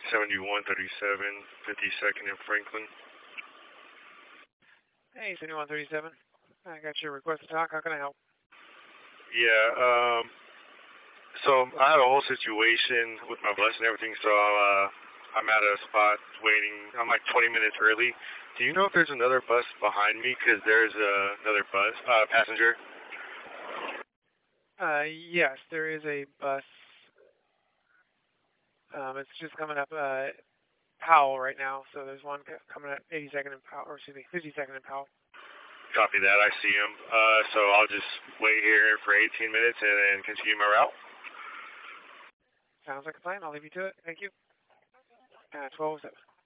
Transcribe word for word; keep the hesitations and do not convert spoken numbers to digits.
seventy-one thirty-seven, fifty-second and Franklin. Hey, seventy-one thirty-seven. I got your request to talk. How can I help? Yeah, um, so I had a whole situation with my bus and everything, so uh, I'm at a spot waiting. I'm like twenty minutes early. Do you know if there's another bus behind me? Because there's uh, another bus, uh, passenger. Uh, yes, there is a bus. Um, it's just coming up uh, Powell right now, so there's one coming at eighty-second and Powell, or excuse me, fifty-second and Powell. Copy that. I see him. Uh, so I'll just wait here for eighteen minutes and then continue my route. Sounds like a plan. I'll leave you to it. Thank you. Uh, twelve oh seven.